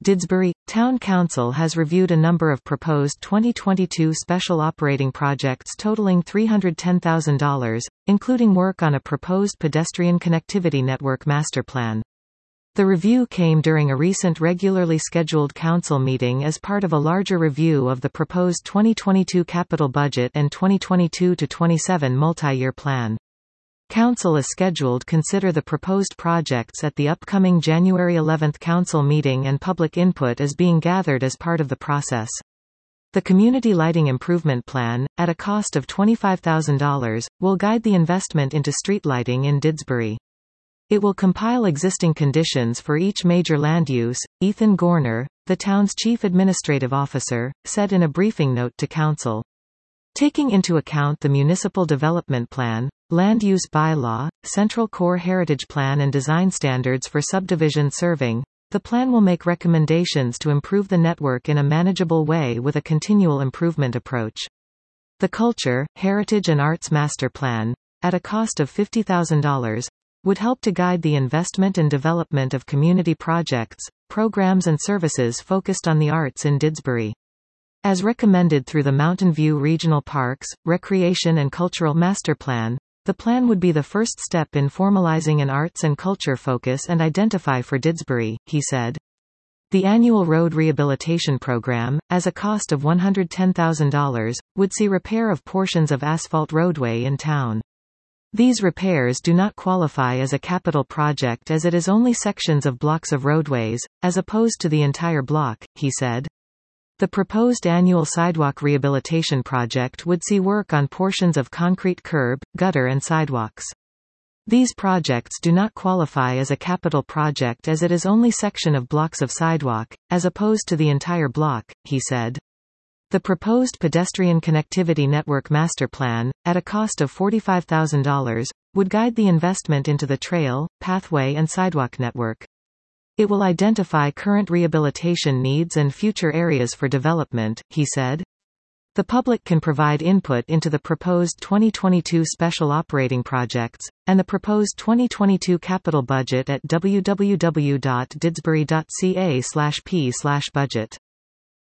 Didsbury Town Council has reviewed a number of proposed 2022 special operating projects totaling $310,000, including work on a proposed pedestrian connectivity network master plan. The review came during a recent regularly scheduled council meeting as part of a larger review of the proposed 2022 capital budget and 2022-27 multi-year plan. Council is scheduled to consider the proposed projects at the upcoming January 11 council meeting, and public input is being gathered as part of the process. The Community Lighting Improvement Plan, at a cost of $25,000, will guide the investment into street lighting in Didsbury. It will compile existing conditions for each major land use, Ethan Gorner, the town's chief administrative officer, said in a briefing note to Council. Taking into account the Municipal Development Plan, Land Use Bylaw, Central Core Heritage Plan and design standards for subdivision serving, the plan will make recommendations to improve the network in a manageable way with a continual improvement approach. The Culture, Heritage and Arts Master Plan, at a cost of $50,000, would help to guide the investment and development of community projects, programs and services focused on the arts in Didsbury. As recommended through the Mountain View Regional Parks, Recreation and Cultural Master Plan, the plan would be the first step in formalizing an arts and culture focus and identify for Didsbury, he said. The annual road rehabilitation program, as a cost of $110,000, would see repair of portions of asphalt roadway in town. These repairs do not qualify as a capital project as it is only sections of blocks of roadways, as opposed to the entire block, he said. The proposed annual sidewalk rehabilitation project would see work on portions of concrete curb, gutter and sidewalks. These projects do not qualify as a capital project as it is only section of blocks of sidewalk, as opposed to the entire block, he said. The proposed pedestrian connectivity network master plan, at a cost of $45,000, would guide the investment into the trail, pathway and sidewalk network. It will identify current rehabilitation needs and future areas for development, he said. The public can provide input into the proposed 2022 special operating projects, and the proposed 2022 capital budget at www.didsbury.ca/p/budget.